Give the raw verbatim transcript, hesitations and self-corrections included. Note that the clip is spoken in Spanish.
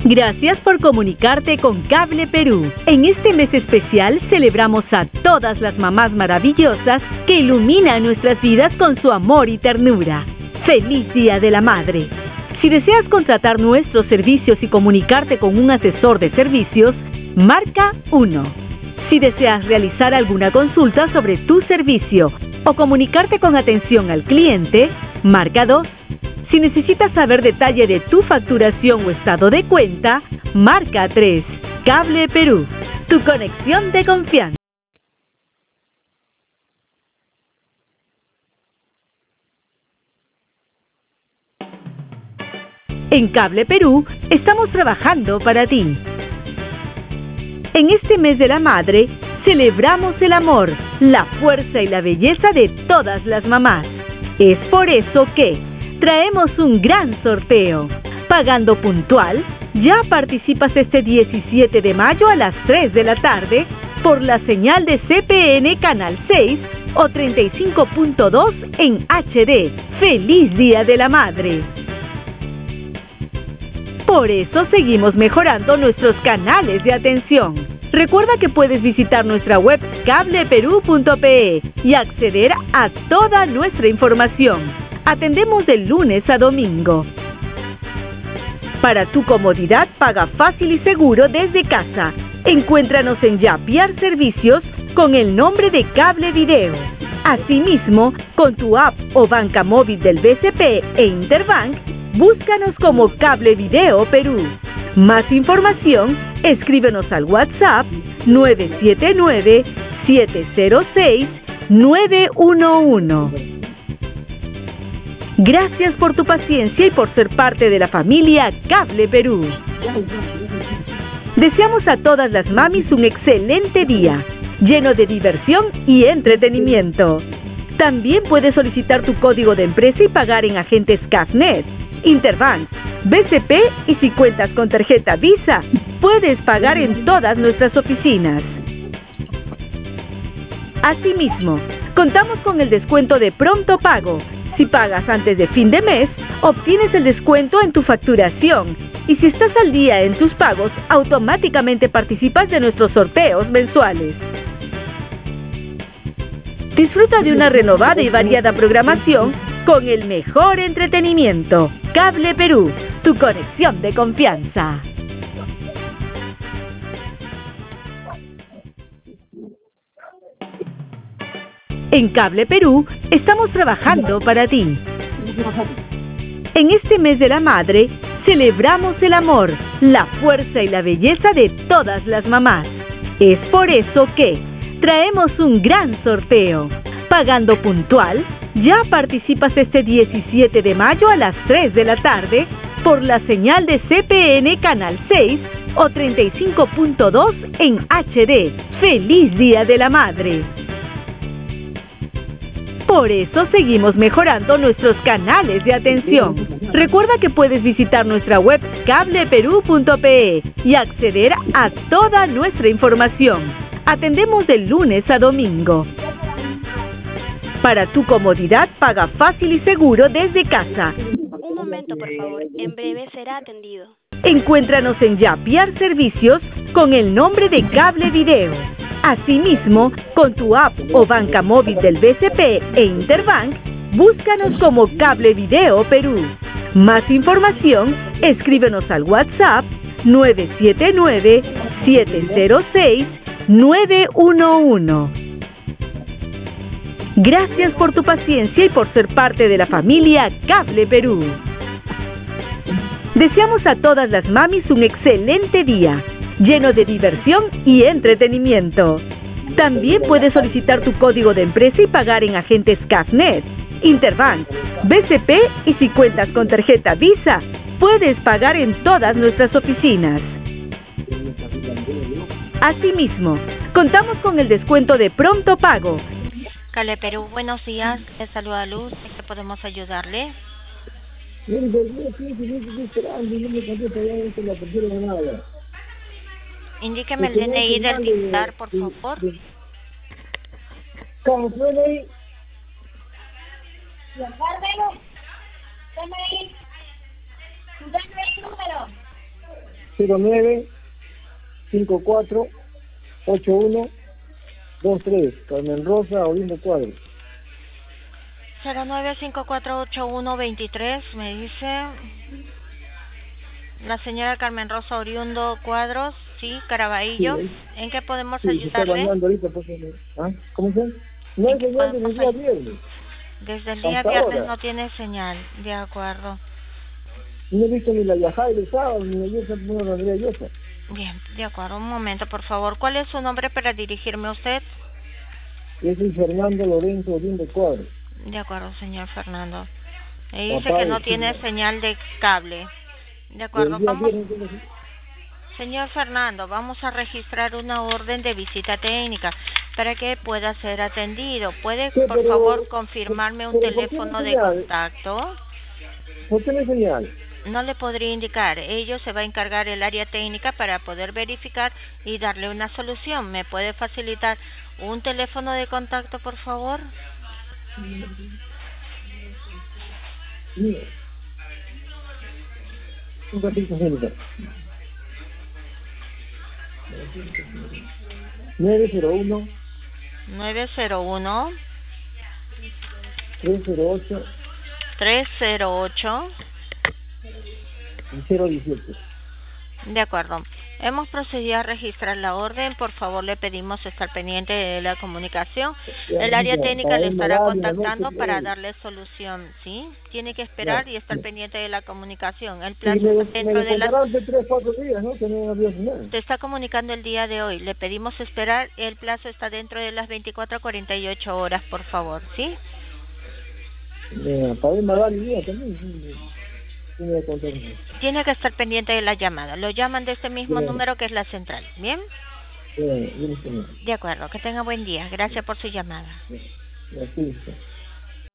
Gracias por comunicarte con Cable Perú. En este mes especial celebramos a todas las mamás maravillosas que iluminan nuestras vidas con su amor y ternura. ¡Feliz Día de la Madre! Si deseas contratar nuestros servicios y comunicarte con un asesor de servicios, marca uno. Si deseas realizar alguna consulta sobre tu servicio o comunicarte con atención al cliente, marca dos. Si necesitas saber detalle de tu facturación o estado de cuenta, marca tres. Cable Perú, tu conexión de confianza. En Cable Perú estamos trabajando para ti. En este mes de la madre, celebramos el amor, la fuerza y la belleza de todas las mamás. Es por eso que traemos un gran sorteo. Pagando puntual, ya participas este diecisiete de mayo a las tres de la tarde por la señal de C P N Canal seis o treinta y cinco punto dos en H D. ¡Feliz Día de la Madre! Por eso seguimos mejorando nuestros canales de atención. Recuerda que puedes visitar nuestra web cable perú punto pe y acceder a toda nuestra información. Atendemos de lunes a domingo. Para tu comodidad, paga fácil y seguro desde casa. Encuéntranos en Yapiar Servicios con el nombre de Cable Video. Asimismo, con tu app o banca móvil del B C P e Interbank, búscanos como Cable Video Perú. Más información, escríbenos al WhatsApp nueve siete nueve, siete cero seis, nueve uno uno. Gracias por tu paciencia y por ser parte de la familia Cable Perú. Deseamos a todas las mamis un excelente día, lleno de diversión y entretenimiento. También puedes solicitar tu código de empresa y pagar en agentes Cafnet, Interbank, B C P y si cuentas con tarjeta Visa, puedes pagar en todas nuestras oficinas. Asimismo, contamos con el descuento de pronto pago. Si pagas antes de fin de mes, obtienes el descuento en tu facturación. Y si estás al día en tus pagos, automáticamente participas de nuestros sorteos mensuales. Disfruta de una renovada y variada programación con el mejor entretenimiento. Cable Perú, tu conexión de confianza. En Cable Perú estamos trabajando para ti. En este mes de la madre, celebramos el amor, la fuerza y la belleza de todas las mamás. Es por eso que traemos un gran sorteo. Pagando puntual, ya participas este diecisiete de mayo a las tres de la tarde por la señal de C P N Canal seis o treinta y cinco punto dos en H D. ¡Feliz Día de la Madre! Por eso seguimos mejorando nuestros canales de atención. Recuerda que puedes visitar nuestra web cable perú punto pe y acceder a toda nuestra información. Atendemos de lunes a domingo. Para tu comodidad, paga fácil y seguro desde casa. Un momento, por favor. En breve será atendido. Encuéntranos en Yapiar Servicios con el nombre de Cable Video. Asimismo, con tu app o banca móvil del B C P e Interbank, búscanos como Cable Video Perú. Más información, escríbenos al WhatsApp nueve siete nueve, siete cero seis, nueve uno uno. Gracias por tu paciencia y por ser parte de la familia Cable Perú. Deseamos a todas las mamis un excelente día, lleno de diversión y entretenimiento. También puedes solicitar tu código de empresa y pagar en agentes Cafnet, Interbank, B C P y si cuentas con tarjeta Visa, puedes pagar en todas nuestras oficinas. Asimismo, contamos con el descuento de pronto pago. Cable Perú, buenos días. Les saluda Luz. ¿En qué podemos ayudarle? Indíqueme el D N I del titular, por favor. cero nueve cinco cuatro ocho uno dos tres, Carmen Rosa Oriundo Cuadros. cero nueve cinco cuatro ocho uno dos tres, me dice la señora Carmen Rosa Oriundo Cuadros, sí, Caraballo. Sí, ¿En qué podemos sí, se está ayudarle? bañando ahorita, pues, ¿ah? ¿Cómo se? No hay señal desde el día viernes. Desde el día Hasta viernes ahora. no tiene señal, de acuerdo. No he visto ni la Yajá del sábado, ni la Yosa, no la Andrea Yosa. Bien, de acuerdo, un momento, por favor. ¿Cuál es su nombre para dirigirme a usted? Yo soy Fernando Lorenzo Oriundo Cuadros. De acuerdo, señor Fernando. Me dice Papá que de no tiene Chile. señal de cable. De acuerdo, El día vamos. viernes, entonces, Señor Fernando, vamos a registrar una orden de visita técnica para que pueda ser atendido. ¿Puede, sí, por pero- favor, confirmarme un pero ¿por qué no teléfono hay de señal? contacto? ¿Por qué no hay señal? No le podría indicar. Ello se va a encargar el área técnica para poder verificar y darle una solución. ¿Me puede facilitar un teléfono de contacto, por favor? Mira. Un ratito, señorita. nueve cero uno nueve cero uno tres cero ocho tres cero ocho. cero dieciocho. De acuerdo. Hemos procedido a registrar la orden. Por favor, le pedimos estar pendiente de la comunicación. Ya, El área ya, técnica para le el estará horario, la contactando noche, para eh. darle solución, ¿sí? Tiene que esperar Ya, y estar ya. pendiente de la comunicación. El Y plazo me, está me dentro de las... contarán de tres, cuatro días, ¿no? Que no había señal. Se está comunicando el día de hoy. Le pedimos esperar. El plazo está dentro de las veinticuatro a cuarenta y ocho horas, por favor, ¿sí? Ya, para el horario día también. Sí, sí, me voy a contar. Tiene que estar pendiente de la llamada. Lo llaman de este mismo Ya. número que es la central, ¿bien? Ya, bien, señor. De acuerdo. Que tenga buen día. Gracias por su llamada. Ya, sí, sí.